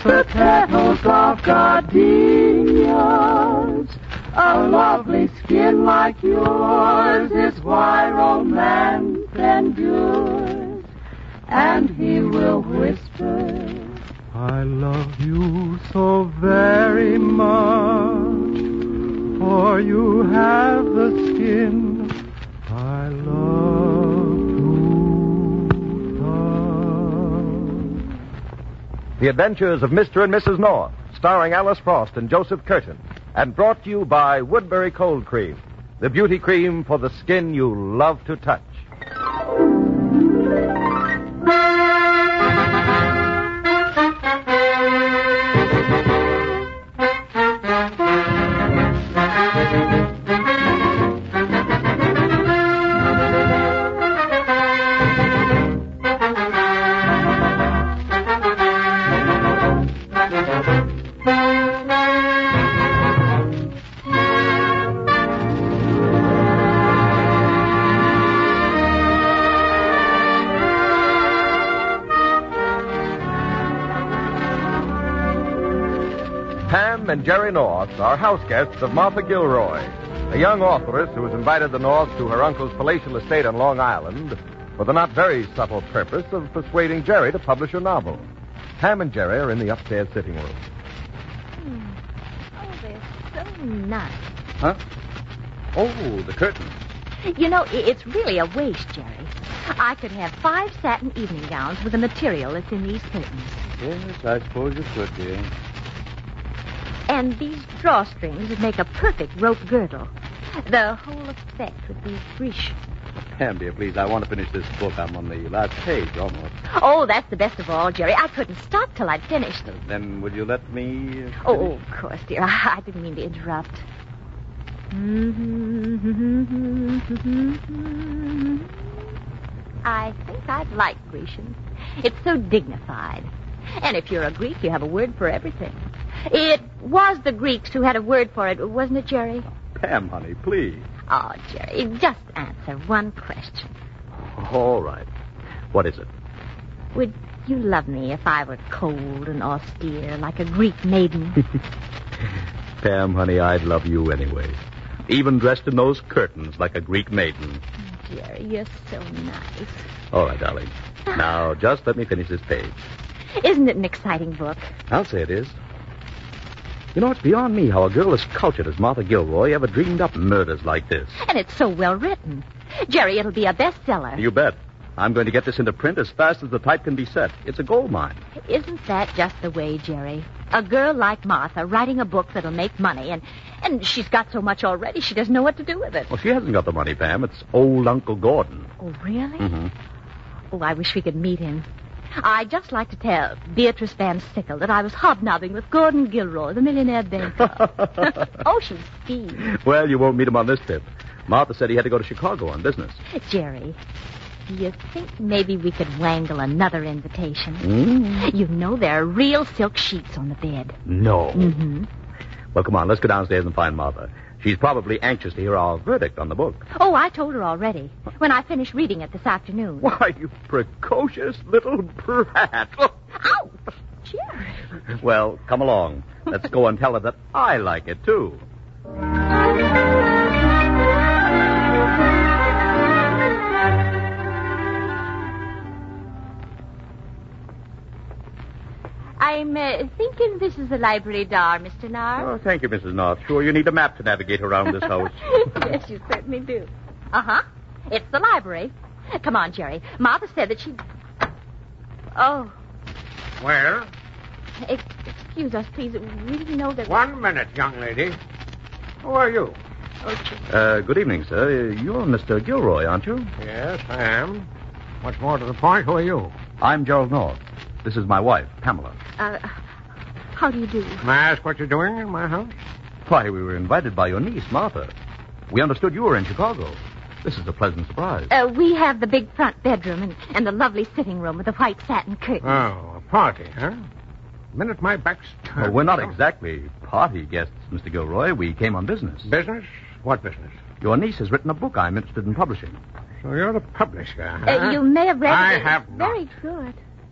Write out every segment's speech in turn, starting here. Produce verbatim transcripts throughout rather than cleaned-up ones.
the petals of gardenias. A lovely skin like yours is why romance endures. And he will whisper, I love you so very much, for you have the skin I love to touch. The Adventures of Mister and Missus North, starring Alice Frost and Joseph Curtin, and brought to you by Woodbury Cold Cream, the beauty cream for the skin you love to touch. Pam and Jerry North are house guests of Martha Gilroy, a young authoress who has invited the Norths to her uncle's palatial estate on Long Island for the not very subtle purpose of persuading Jerry to publish her novel. Pam and Jerry are in the upstairs sitting room. Hmm. Oh, they're so nice. Huh? Oh, the curtains. You know, i- it's really a waste, Jerry. I could have five satin evening gowns with the material that's in these curtains. Yes, I suppose you could, dear. And these drawstrings would make a perfect rope girdle. The whole effect would be Grecian. Pam, dear, please, I want to finish this book. I'm on the last page, almost. Oh, that's the best of all, Jerry. I couldn't stop till I'd finished. Then would you let me... uh, Oh, finish? of course, dear. I didn't mean to interrupt. I think I'd like Grecian. It's so dignified. And if you're a Greek, you have a word for everything. It was the Greeks who had a word for it, wasn't it, Jerry? Pam, honey, please. Oh, Jerry, just answer one question. All right. What is it? Would you love me if I were cold and austere like a Greek maiden? Pam, honey, I'd love you anyway. Even dressed in those curtains like a Greek maiden. Jerry, you're so nice. All right, darling. Now, just let me finish this page. Isn't it an exciting book? I'll say it is. You know, it's beyond me how a girl as cultured as Martha Gilroy ever dreamed up murders like this. And it's so well written. Jerry, it'll be a bestseller. You bet. I'm going to get this into print as fast as the type can be set. It's a gold mine. Isn't that just the way, Jerry? A girl like Martha writing a book that'll make money, and, and she's got so much already she doesn't know what to do with it. Well, she hasn't got the money, Pam. It's old Uncle Gordon. Oh, really? Mm-hmm. Oh, I wish we could meet him. I'd just like to tell Beatrice Van Sickle that I was hobnobbing with Gordon Gilroy, the millionaire banker. Oh, she's fiend. Well, you won't meet him on this trip. Martha said he had to go to Chicago on business. Jerry, do you think maybe we could wangle another invitation? Mm. You know there are real silk sheets on the bed. No. Mm-hmm. Well, come on, let's go downstairs and find Martha. She's probably anxious to hear our verdict on the book. Oh, I told her already. When I finished reading it this afternoon. Why, you precocious little brat. Ouch, Jerry. Well, come along. Let's go and tell her that I like it, too. I'm uh, thinking this is the library door, Mister Nar. Oh, thank you, Missus North. Sure, you need a map to navigate around this house. Yes, you certainly do. Uh-huh. It's the library. Come on, Jerry. Martha said that she... Oh, Well, ex- excuse us, please. We didn't know that... one minute, young lady. Who are you? Oh, Jerry. Uh, good evening, sir. You're Mister Gilroy, aren't you? Yes, I am. Much more to the point, who are you? I'm Gerald North. This is my wife, Pamela. Uh, how do you do? May I ask what you're doing in my house? Why, we were invited by your niece, Martha. We understood you were in Chicago. This is a pleasant surprise. Uh, we have the big front bedroom and, and the lovely sitting room with the white satin curtains. Oh, a party, huh? The minute my back's turned... Well, we're not exactly party guests, Mister Gilroy. We came on business. Business? What business? Your niece has written a book I'm interested in publishing. So you're the publisher, huh? Uh, you may have read I it. have It's not. very good.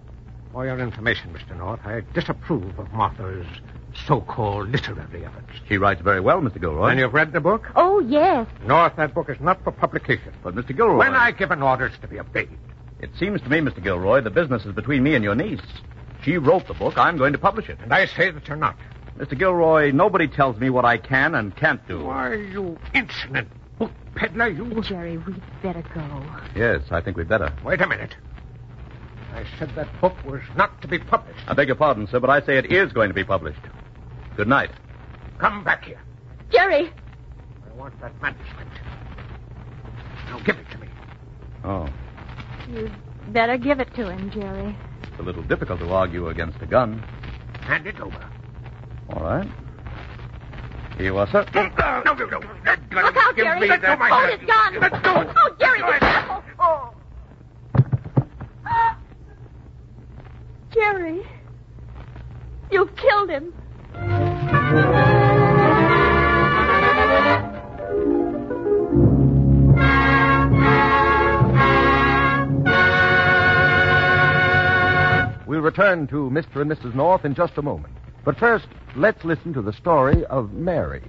For your information, Mister North, I disapprove of Martha's so-called literary efforts. She writes very well, Mister Gilroy. And you've read the book? Oh, yes. North, that book is not for publication. But, Mister Gilroy... When I give an order, it's to be obeyed. It seems to me, Mister Gilroy, the business is between me and your niece. She wrote the book. I'm going to publish it. And I say that you're not. Mister Gilroy, nobody tells me what I can and can't do. Why, you insolent book peddler, you... Jerry, we'd better go. Yes, I think we'd better. Wait a minute. I said that book was not to be published. I beg your pardon, sir, but I say it is going to be published. Good night. Come back here. Jerry! I want that manuscript. Now give it to me. Oh. You'd better give it to him, Jerry. It's a little difficult to argue against a gun. Hand it over. All right. Here you are, sir. No, no, no. no. That gun. Look out, give Jerry. me Let that go my hand. His gun. Let go. Oh, Jerry, be careful. Oh. Jerry, you've killed him. We'll return to Mister and Missus North in just a moment. But first, let's listen to the story of Mary.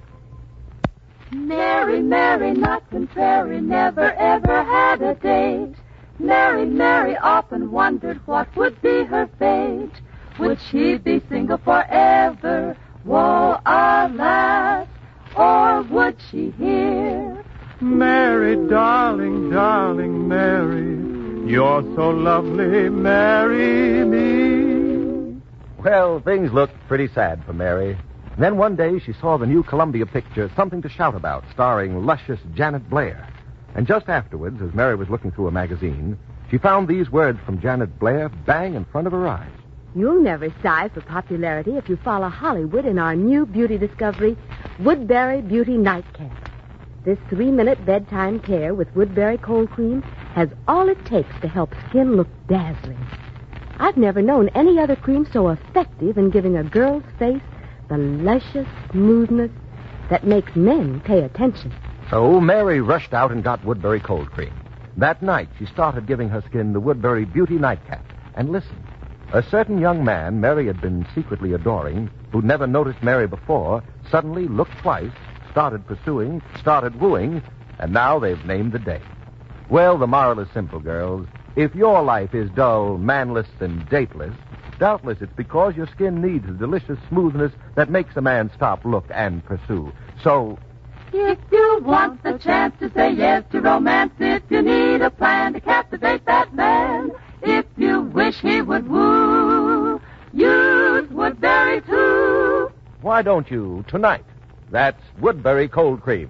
Mary, Mary, not contrary, never ever had a date. Mary, Mary often wondered what would be her fate. Would she be single forever? Woe, alas! Or would she hear? Mary, darling, darling Mary, you're so lovely, marry me. Well, things looked pretty sad for Mary. And then one day she saw the new Columbia picture, Something to Shout About, starring luscious Janet Blair. And just afterwards, as Mary was looking through a magazine, she found these words from Janet Blair bang in front of her eyes. You'll never sigh for popularity if you follow Hollywood in our new beauty discovery, Woodbury Beauty Nightcap. This three-minute bedtime care with Woodbury cold cream has all it takes to help skin look dazzling. I've never known any other cream so effective in giving a girl's face the luscious smoothness that makes men pay attention. So Mary rushed out and got Woodbury cold cream. That night, she started giving her skin the Woodbury Beauty Nightcap. And listen, a certain young man Mary had been secretly adoring, who'd never noticed Mary before, suddenly looked twice, started pursuing, started wooing, and now they've named the day. Well, the moral is simple, girls. If your life is dull, manless, and dateless, doubtless it's because your skin needs the delicious smoothness that makes a man stop, look, and pursue. So... If you want the chance to say yes to romance, if you need a plan to captivate that man, if you wish he would woo, use Woodbury too. Why don't you tonight? That's Woodbury cold cream.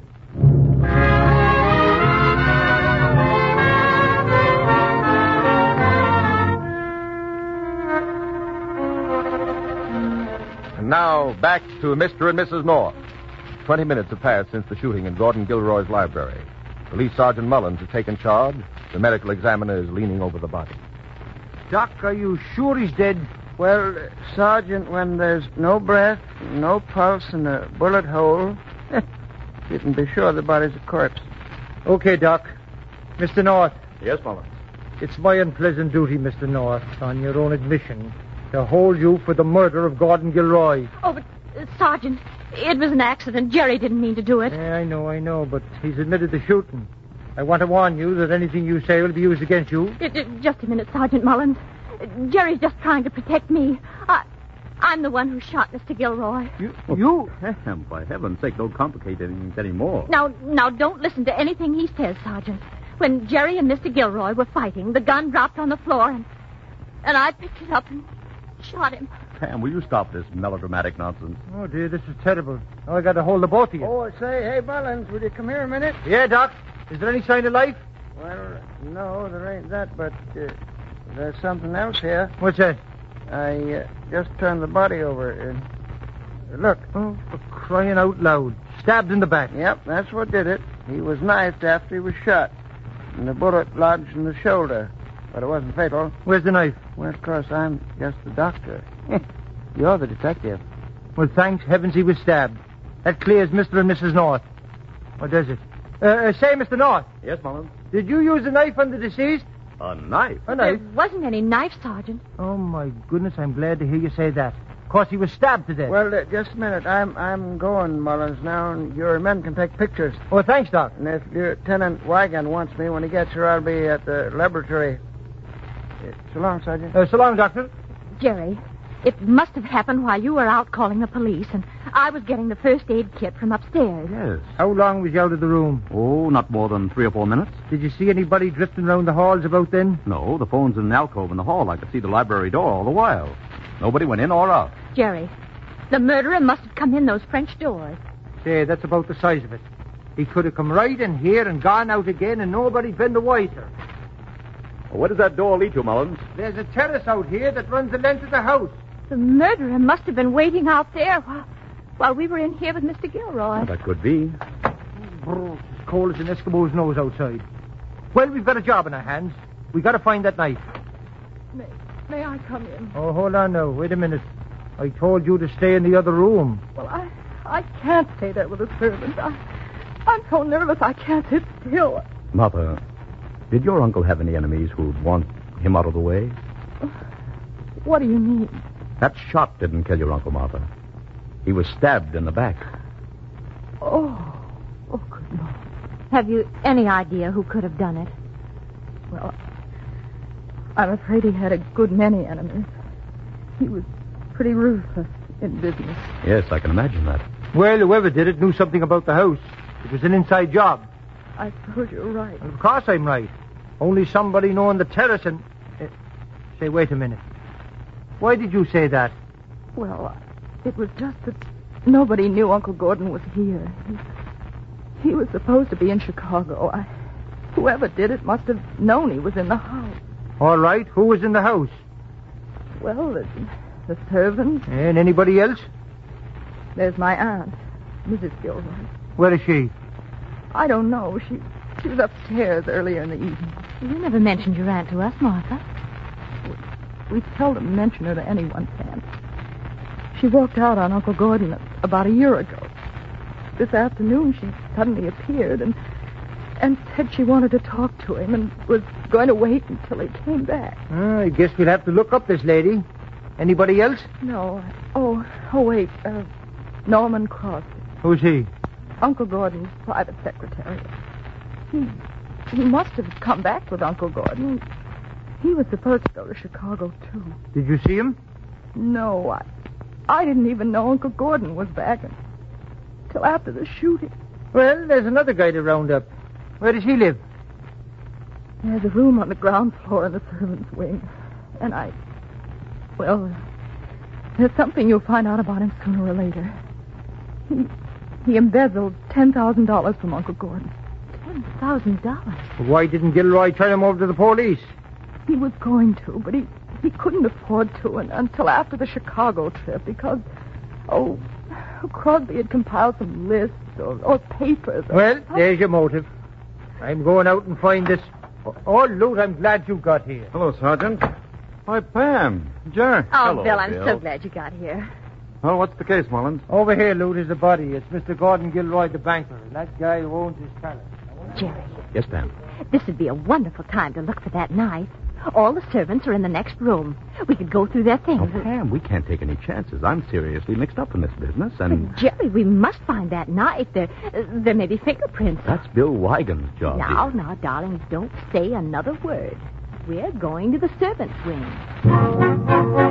And now back to Mister and Missus North. Twenty minutes have passed since the shooting in Gordon Gilroy's library. Police Sergeant Mullins has taken charge. The medical examiner is leaning over the body. Doc, are you sure he's dead? Well, Sergeant, when there's no breath, no pulse, and a bullet hole, you can be sure the body's a corpse. Okay, Doc. Mister North. Yes, Mullins. It's my unpleasant duty, Mister North, on your own admission, to hold you for the murder of Gordon Gilroy. Oh, but, uh, Sergeant, it was an accident. Jerry didn't mean to do it. Yeah, I know, I know, but he's admitted the shooting. I want to warn you that anything you say will be used against you. It, it, just a minute, Sergeant Mullins. Jerry's just trying to protect me. I, I'm the one who shot Mister Gilroy. You? You? Oh, by heaven's sake, don't complicate things any more. Now, now, don't listen to anything he says, Sergeant. When Jerry and Mister Gilroy were fighting, the gun dropped on the floor, and, and I picked it up and shot him. Pam, will you stop this melodramatic nonsense? Oh, dear, this is terrible. Now I got to hold the both of you. Oh, say, hey, Mullins, will you come here a minute? Yeah, Doc. Is there any sign of life? Well, no, there ain't that, but uh, there's something else here. What's that? I uh, just turned the body over. Uh, look. Oh, for crying out loud. Stabbed in the back. Yep, that's what did it. He was knifed after he was shot. And the bullet lodged in the shoulder. But it wasn't fatal. Where's the knife? Well, of course, I'm just the doctor. You're the detective. Well, thanks heavens he was stabbed. That clears Mister and Missus North. Or does it? Uh, uh, say, Mister North. Yes, Mullins? Did you use the knife on the deceased? A knife? A knife? There wasn't any knife, Sergeant. Oh, my goodness, I'm glad to hear you say that. Of course, he was stabbed to death. Well, uh, just a minute. I'm I'm going, Mullins, now, and your men can take pictures. Oh, thanks, Doc. And if Lieutenant Wigan wants me when he gets here, I'll be at the laboratory. Uh, so long, Sergeant. Uh, so long, Doctor. Jerry, it must have happened while you were out calling the police, and I was getting the first aid kit from upstairs. Yes. How long was you out of the room? Oh, not more than three or four minutes. Did you see anybody drifting around the halls about then? No, the phone's in an alcove in the hall. I could see the library door all the while. Nobody went in or out. Jerry, the murderer must have come in those French doors. Say, that's about the size of it. He could have come right in here and gone out again, and nobody'd been the wiser. Well, where does that door lead to, Mullins? There's a terrace out here that runs the length of the house. The murderer must have been waiting out there while, while we were in here with Mister Gilroy. Well, that could be. Brr, it's as cold as an Eskimo's nose outside. Well, we've got a job in our hands. We've got to find that knife. May, may I come in? Oh, hold on now. Wait a minute. I told you to stay in the other room. Well, I, I can't stay there with the servants. I, I'm so nervous I can't sit still. Mother, did your uncle have any enemies who'd want him out of the way? What do you mean? That shot didn't kill your Uncle, Martha. He was stabbed in the back. Oh, oh, good Lord. Have you any idea who could have done it? Well, I'm afraid he had a good many enemies. He was pretty ruthless in business. Yes, I can imagine that. Well, whoever did it knew something about the house. It was an inside job. I suppose you're right. And of course I'm right. Only somebody knowing the terrace and... Uh, say, wait a minute. Why did you say that? Well, it was just that nobody knew Uncle Gordon was here. He, he was supposed to be in Chicago. I, whoever did it must have known he was in the house. All right. Who was in the house? Well, the, the servants. And anybody else? There's my aunt, Missus Gilroy. Where is she? I don't know. She, she was upstairs earlier in the evening. You never mentioned your aunt to us, Martha. We seldom mention her to anyone, Sam. She walked out on Uncle Gordon about a year ago. This afternoon, she suddenly appeared and and said she wanted to talk to him and was going to wait until he came back. Uh, I guess we'll have to look up this lady. Anybody else? No. Oh, oh, wait. Uh, Norman Crosby. Who's he? Uncle Gordon's private secretary. He, he must have come back with Uncle Gordon. He was supposed to go to Chicago, too. Did you see him? No, I, I didn't even know Uncle Gordon was back until after the shooting. Well, there's another guy to round up. Where does he live? There's a room on the ground floor in the servants' wing. And I... Well, there's something you'll find out about him sooner or later. He, he embezzled ten thousand dollars from Uncle Gordon. ten thousand dollars? Why didn't Gilroy turn him over to the police? He was going to, but he, he couldn't afford to and, until after the Chicago trip because, oh, Crosby had compiled some lists or, or papers. Or well, something. There's your motive. I'm going out and find this. Oh, Lute, I'm glad you got here. Hello, Sergeant. Why, Pam. Jerry. Oh, Hello, Bill, I'm Bill. so glad you got here. Well, what's the case, Mullins? Over here, Lute, is the body. It's Mister Gordon Gilroy, the banker, and that guy who owns his palace. Jerry, Yes, Pam. this would be a wonderful time to look for that knife. All the servants are in the next room. We could go through their things. Oh, Pam, we can't take any chances. I'm seriously mixed up in this business, and But, Jerry, we must find that knife. There, uh, there may be fingerprints. that's Bill Wigan's job. Now, dear. now, darling, don't say another word. We're going to the servants' wing.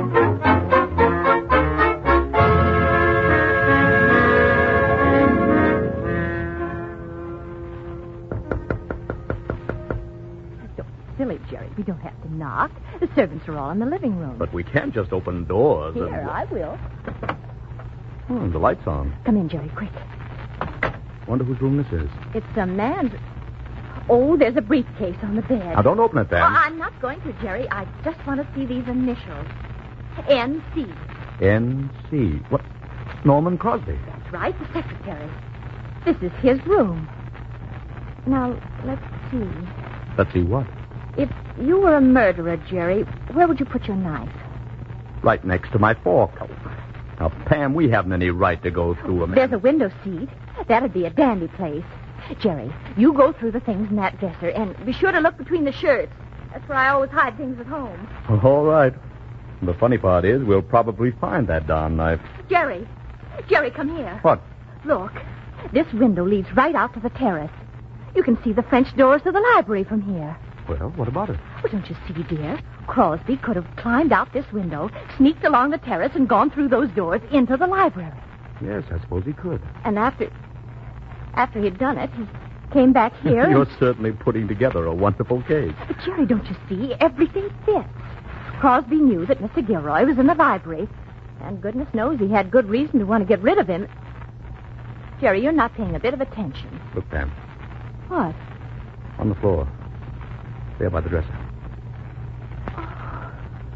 Don't be silly, Jerry. We don't have to knock. The servants are all in the living room. But we can't just open doors. Here, and... I will. Hmm, the light's on. Come in, Jerry, quick. Wonder whose room this is. It's a man's... Oh, there's a briefcase on the bed. Now, don't open it, Oh, Pam. I'm not going to, Jerry. I just want to see these initials. N C. N C. What? Norman Crosby. That's right, the secretary. This is his room. Now, let's see. Let's see what? If you were a murderer, Jerry, where would you put your knife? Right next to my fork. Now, Pam, we haven't any right to go through a man. There's a window seat. That'd be a dandy place. Jerry, you go through the things in that dresser, and be sure to look between the shirts. That's where I always hide things at home. All right. The funny part is we'll probably find that darn knife. Jerry. Jerry, come here. What? Look. This window leads right out to the terrace. You can see the French doors to the library from here. Well, what about it? Well, don't you see, dear? Crosby could have climbed out this window, sneaked along the terrace, and gone through those doors into the library. Yes, I suppose he could. And after... After he'd done it, he came back here... You're and... certainly putting together a wonderful case. But, Jerry, don't you see? Everything fits. Crosby knew that Mister Gilroy was in the library, and goodness knows he had good reason to want to get rid of him. Jerry, you're not paying a bit of attention. Look, Pam. What? On the floor. There by the dresser. Oh.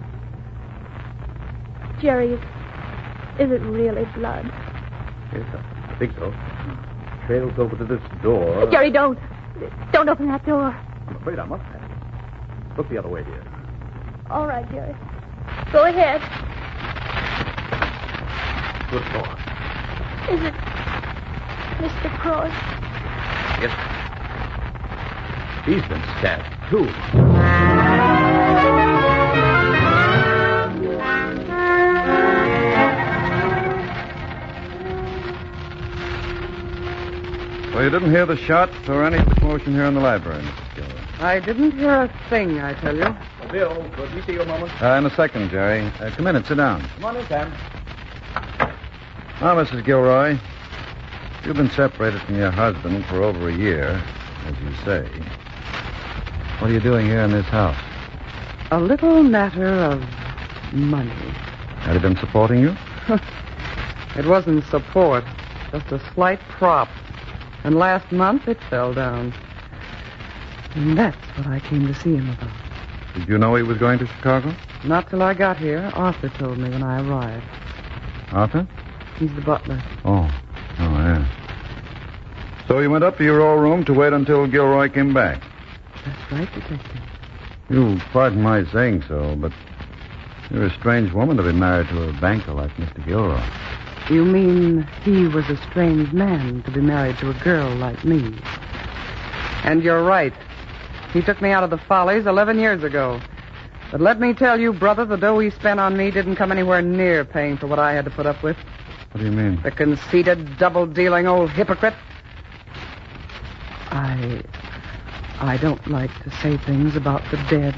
Jerry, is, is it really blood? Yes, I think so. Trails over to this door. Jerry, don't. Don't open that door. I'm afraid I must have. Look the other way, dear. All right, Jerry. Go ahead. Good thought. Is it Mister Cross? Yes. He's been stabbed, too. So you didn't hear the shot or any commotion here in the library, Missus Gilroy? I didn't hear a thing, I tell you. Bill, could we see you a moment? Uh, in a second, Jerry. Uh, come in and sit down. Come on in, Pam. Now, Missus Gilroy, you've been separated from your husband for over a year, as you say. What are you doing here in this house? A little matter of money. Had he been supporting you? It wasn't support, just a slight prop. And last month it fell down. And that's what I came to see him about. Did you know he was going to Chicago? Not till I got here. Arthur told me when I arrived. Arthur? He's the butler. Oh. Oh, yeah. So you went up to your old room to wait until Gilroy came back? That's right, Detective. You pardon my saying so, but you're a strange woman to be married to a banker like Mister Gilroy. You mean he was a strange man to be married to a girl like me? And you're right. He took me out of the Follies eleven years ago. But let me tell you, brother, the dough he spent on me didn't come anywhere near paying for what I had to put up with. What do you mean? The conceited, double-dealing old hypocrite. I... I don't like to say things about the dead.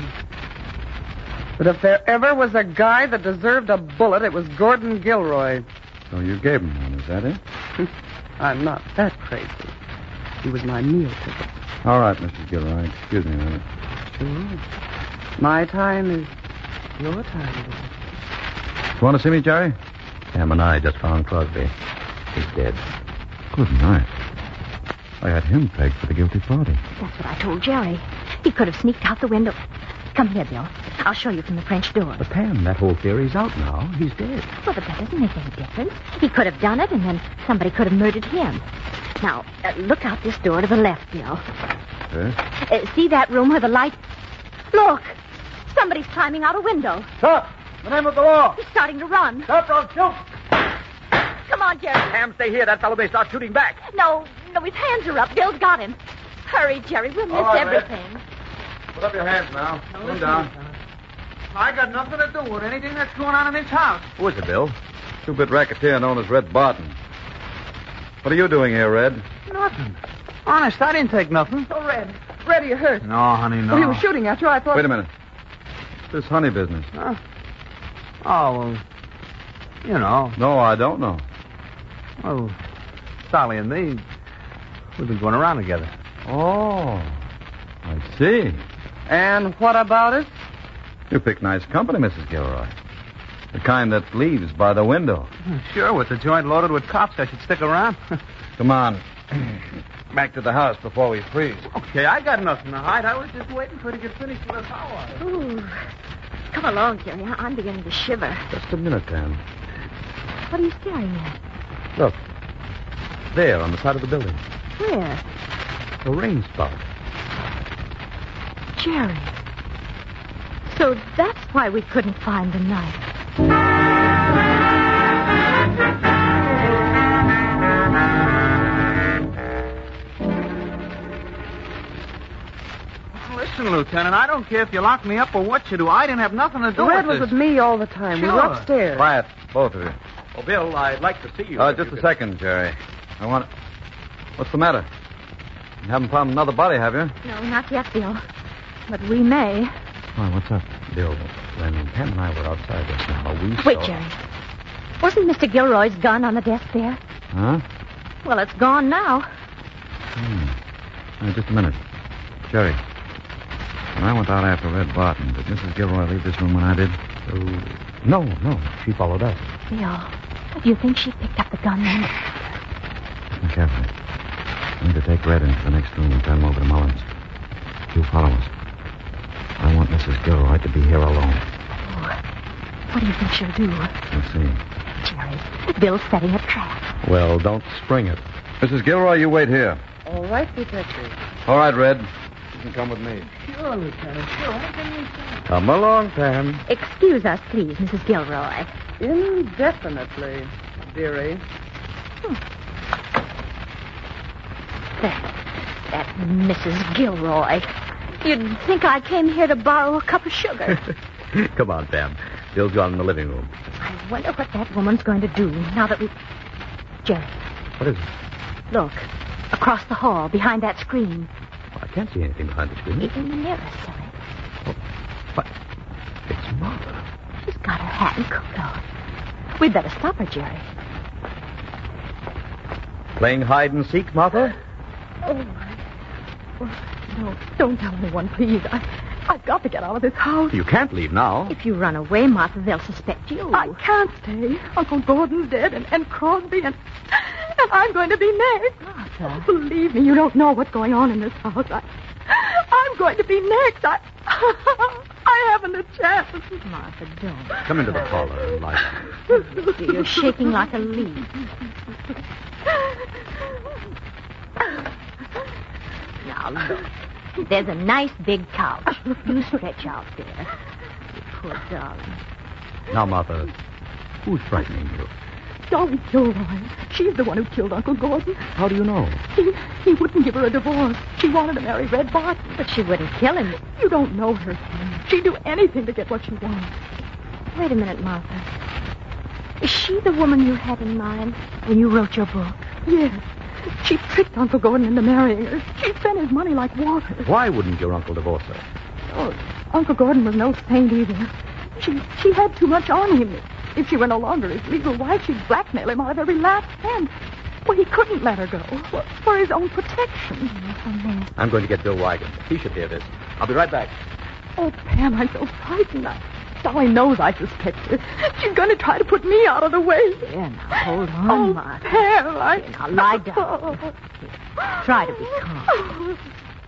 But if there ever was a guy that deserved a bullet, it was Gordon Gilroy. So you gave him one, is that it? I'm not that crazy. He was my meal ticket. All right, Missus Gilroy. Excuse me a minute. Sure. My time is your time. You want to see me, Jerry? Pam and I just found Crosby. He's dead. Good night. I had him pegged for the guilty party. That's what I told Jerry. He could have sneaked out the window. Come here, Bill. I'll show you from the French door. But, Pam, that whole theory's out now. He's dead. Well, but that doesn't make any difference. He could have done it, and then somebody could have murdered him. Now, uh, look out this door to the left, Bill. Yes? Uh, see that room where the light... Look! Somebody's climbing out a window. Stop! In the name of the law! He's starting to run. Stop, or shoot! Come on, Jerry. Pam, stay here. That fellow may start shooting back. No, no, his hands are up. Bill's got him. Hurry, Jerry. We'll miss All right, everything. Red. Put up your hands now. Put them down. I got nothing to do with anything that's going on in this house. Who is it, Bill? Two-bit racketeer known as Red Barton. What are you doing here, Red? Nothing. Honest, I didn't take nothing. Oh, Red. Red, are you hurt? No, honey, no. Well, he was shooting at you. I thought... Wait a minute. This honey business. Huh? Oh, well, you know. No, I don't know. Well, Sally and me, we've been going around together. Oh, I see. And what about it? You pick nice company, Missus Gilroy. The kind that leaves by the window. Sure, with the joint loaded with cops, I should stick around. Come on. Back to the house before we freeze. Okay, I got nothing to hide. I was just waiting for you to get finished with us hour. Ooh. Come along, Jerry. I- I'm beginning to shiver. Just a minute, Pam. What are you staring at? Look. There, on the side of the building. Where? A rain spout. Jerry. So that's why we couldn't find the knife. Well, this listen, Lieutenant, I don't care if you lock me up or what you do. I didn't have nothing to do Red with was this. with me all the time. We were Sure. upstairs. Quiet, both of you. Oh, Bill, I'd like to see you. Uh, if just you a could- second, Jerry. I want... What's the matter? You haven't found another body, have you? No, not yet, Bill. But we may. Why, what's up? Bill, when Pam and I were outside just now, we Wait, saw... Jerry. Wasn't Mister Gilroy's gun on the desk there? Huh? Well, it's gone now. Hmm. Uh, just a minute. Jerry, when I went out after Red Barton, did Missus Gilroy leave this room when I did? Oh, no, no. She followed us. Bill, do you think she picked up the gun then? Listen carefully. I need to take Red into the next room and turn him over to Mullins. You follow us. I want Missus Gilroy to be here alone. Oh, what do you think she'll do? We'll see. Jerry, Bill's setting a trap. Well, don't spring it. Missus Gilroy, you wait here. All right, Detective. All right, Red. You can come with me. Sure, Lieutenant. Sure. Anything you say. Come along, Pam. Excuse us, please, Missus Gilroy. Indefinitely, dearie. That, that Missus Gilroy. You'd think I came here to borrow a cup of sugar. Come on, Pam. Bill's gone in the living room. I wonder what that woman's going to do now that we... Jerry, What is it? look. Across the hall, behind that screen. Oh, I can't see anything behind the screen. It's in the mirror, silly. Oh, what? It's Martha. She's got her hat and coat on. We'd better stop her, Jerry. Playing hide and seek, Martha? Oh, my. Oh, no, don't tell anyone, please. I, I've got to get out of this house. You can't leave now. If you run away, Martha, they'll suspect you. I can't stay. Uncle Gordon's dead, and, and Crosby, and, and I'm going to be next. Martha. Believe me, you don't know what's going on in this house. I, I'm going to be next. I, I haven't a chance. Martha, don't. Come into the parlor and lie down. You're shaking like a leaf. Now, look. There's a nice big couch. You stretch out there. You poor darling. Now, Martha, who's frightening you? Dolly Gilroy. She's the one who killed Uncle Gordon. How do you know? He, he wouldn't give her a divorce. She wanted to marry Red Barton. But she wouldn't kill him. You don't know her, Ken. She'd do anything to get what she wants. Wait a minute, Martha. Is she the woman you had in mind when you wrote your book? Yes. She tricked Uncle Gordon into marrying her. She spent his money like water. Why wouldn't your uncle divorce her? Oh, Uncle Gordon was no saint either. She she had too much on him. If she were no longer his legal wife, she'd blackmail him out of every last cent. Well, he couldn't let her go for, for his own protection. I'm going to get Bill Wigan. He should hear this. I'll be right back. Oh, Pam, I'm so frightened. I, Dolly knows I suspect her. She's going to try to put me out of the way. There, now, hold on, Oh, Martha. Pam, I... Here, now, lie down. Here, try to be calm.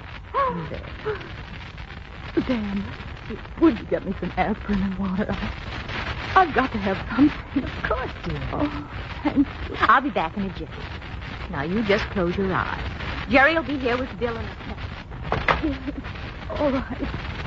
There. Dan, would you get me some aspirin and water? I, I've got to have something. Of course, dear. Oh, thank you. I'll be back in a jiffy. Now, you just close your eyes. Jerry will be here with Bill in a second. All right.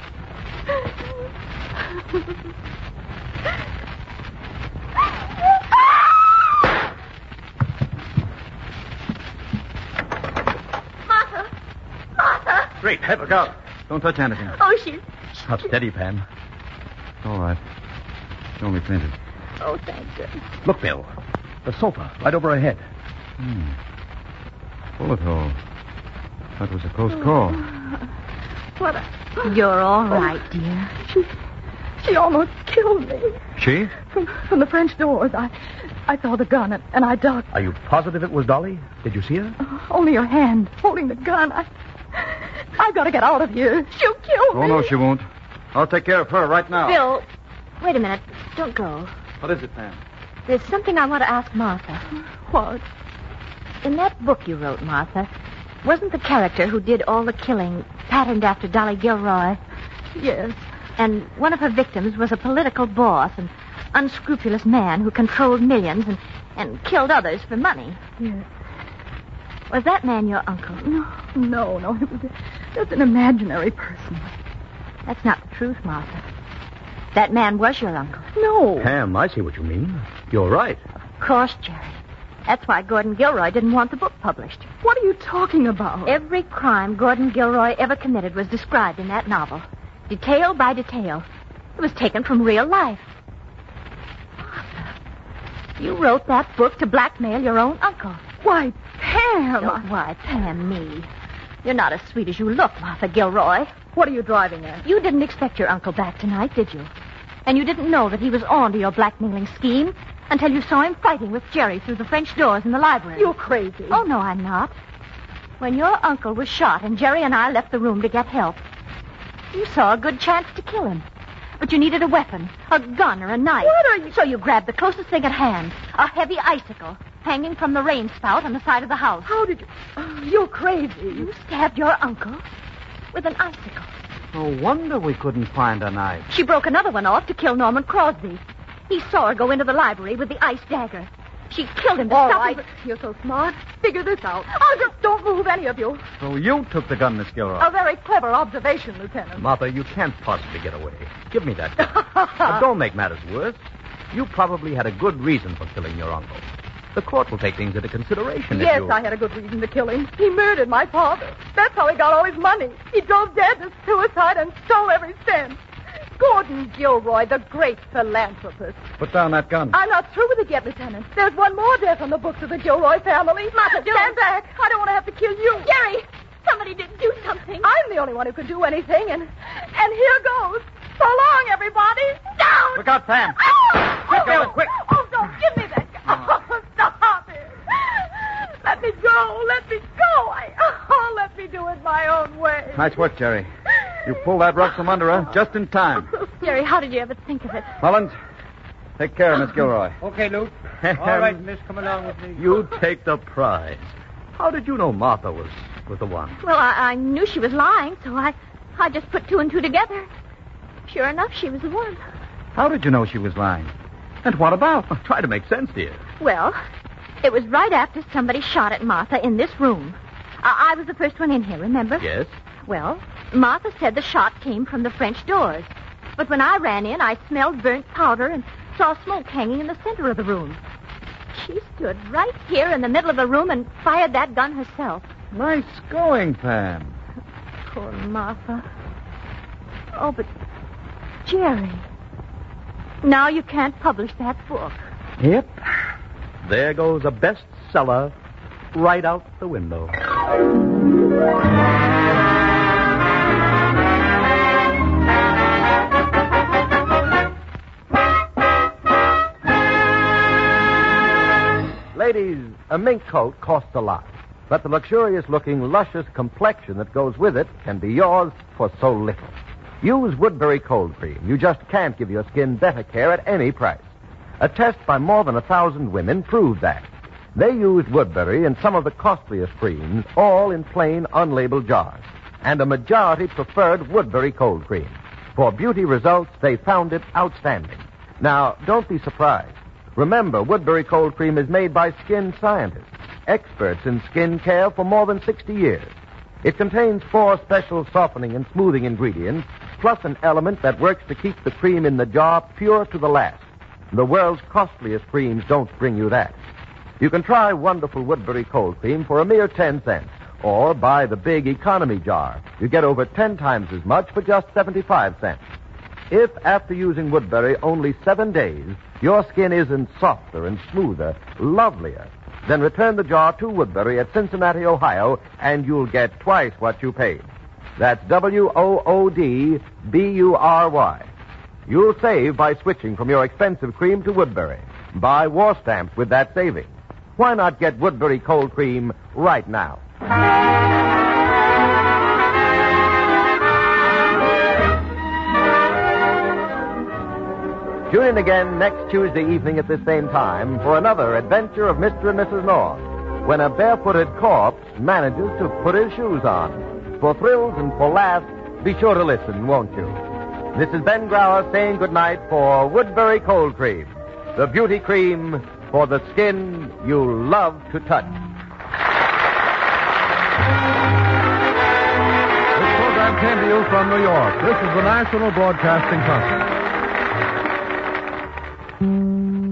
Martha! Martha! Great. Hey, look out. Don't touch anything. Oh, she's... Now, steady, Pam. All right. She only fainted. Oh, thank goodness. Look, Bill. The sofa, right over her head. Hmm. Bullet hole. That was a close call. What a... You're all right, dear. She, she almost killed me. She? From, from the French doors, I, I saw the gun and, and I ducked. Are you positive it was Dolly? Did you see her? Oh, only her hand holding the gun. I, I've got to get out of here. She'll kill me. Oh, no, she won't. I'll take care of her right now. Bill, wait a minute. Don't go. What is it, Pam? There's something I want to ask Martha. What? In that book you wrote, Martha, wasn't the character who did all the killing patterned after Dolly Gilroy? Yes. And one of her victims was a political boss, an unscrupulous man who controlled millions and, and killed others for money. Yes. Was that man your uncle? No, no, no. It was just an imaginary person. That's not the truth, Martha. That man was your uncle. No. Pam, I see what you mean. You're right. Of course, Jerry. That's why Gordon Gilroy didn't want the book published. What are you talking about? Every crime Gordon Gilroy ever committed was described in that novel, detail by detail. It was taken from real life. Martha, you wrote that book to blackmail your own uncle. Why, Pam! Don't why, Pam, me. You're not as sweet as you look, Martha Gilroy. What are you driving at? You didn't expect your uncle back tonight, did you? And you didn't know that he was on to your blackmailing scheme until you saw him fighting with Jerry through the French doors in the library. You're crazy. Oh, no, I'm not. When your uncle was shot and Jerry and I left the room to get help, you saw a good chance to kill him. But you needed a weapon, a gun or a knife. What are you... So you grabbed the closest thing at hand, a heavy icicle hanging from the rain spout on the side of the house. How did you... Oh, you're crazy. You stabbed your uncle with an icicle. No wonder we couldn't find a knife. She broke another one off to kill Norman Crosby. He saw her go into the library with the ice dagger. She killed him to All stop right. him. You're so smart. Figure this out. Oh, just don't move, any of you. So you took the gun, Miss Gilroy. A very clever observation, Lieutenant. Martha, you can't possibly get away. Give me that gun. Now, don't make matters worse. You probably had a good reason for killing your uncle. The court will take things into consideration if Yes, you... I had a good reason to kill him. He murdered my father. That's how he got all his money. He drove Dad to suicide and stole every cent. Gordon Gilroy, the great philanthropist. Put down that gun. I'm not through with it yet, Lieutenant. There's one more death on the books of the Gilroy family. Martha, stand back. I don't want to have to kill you. Jerry, somebody did do something. I'm the only one who could do anything, and and here goes. So long, everybody. Down. Look out, Pam. Oh, Quick, oh, Ellen, quick. Oh, don't give me that gun. Oh, stop it. Let me go. Let me go. I, oh, let me do it my own way. Nice work, Jerry. You pulled that rug from under her just in time. Jerry, how did you ever think of it? Mullins, take care of Miss Gilroy. Okay, Luke. All right, miss, come along with me. You take the prize. How did you know Martha was, was the one? Well, I, I knew she was lying, so I, I just put two and two together. Sure enough, she was the one. How did you know she was lying? And what about? Try to make sense, dear. Well, it was right after somebody shot at Martha in this room. I, I was the first one in here, remember? Yes? Well, Martha said the shot came from the French doors. But when I ran in, I smelled burnt powder and saw smoke hanging in the center of the room. She stood right here in the middle of the room and fired that gun herself. Nice going, Pam. Poor Martha. Oh, but Jerry, now you can't publish that book. Yep. There goes a bestseller right out the window. Ladies, a mink coat costs a lot, but the luxurious-looking, luscious complexion that goes with it can be yours for so little. Use Woodbury Cold Cream. You just can't give your skin better care at any price. A test by more than a thousand women proved that. They used Woodbury in some of the costliest creams, all in plain, unlabeled jars. And a majority preferred Woodbury Cold Cream. For beauty results, they found it outstanding. Now, don't be surprised. Remember, Woodbury Cold Cream is made by skin scientists, experts in skin care for more than sixty years. It contains four special softening and smoothing ingredients, plus an element that works to keep the cream in the jar pure to the last. The world's costliest creams don't bring you that. You can try wonderful Woodbury Cold Cream for a mere ten cents, or buy the big economy jar. You get over ten times as much for just seventy-five cents. If, after using Woodbury only seven days, your skin isn't softer and smoother, lovelier, then return the jar to Woodbury at Cincinnati, Ohio, and you'll get twice what you paid. That's W O O D B U R Y. You'll save by switching from your expensive cream to Woodbury. Buy war stamps with that saving. Why not get Woodbury Cold Cream right now? Tune in again next Tuesday evening at the same time for another adventure of Mister and Missus North, when a barefooted corpse manages to put his shoes on. For thrills and for laughs, be sure to listen, won't you? This is Ben Grauer saying goodnight for Woodbury Cold Cream, the beauty cream for the skin you love to touch. This program came to you from New York. This is the National Broadcasting Company.